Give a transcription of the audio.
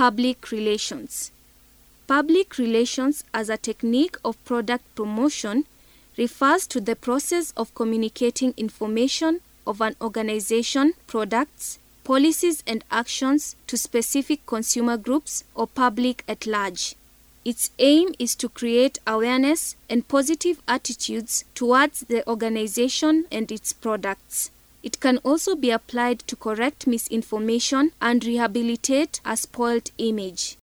Public relations. Public relations as a technique of product promotion refers to the process of communicating information of an organization, products, policies and actions to specific consumer groups or public at large. Its aim is to create awareness and positive attitudes towards the organization and its products. It can also be applied to correct misinformation and rehabilitate a spoiled image.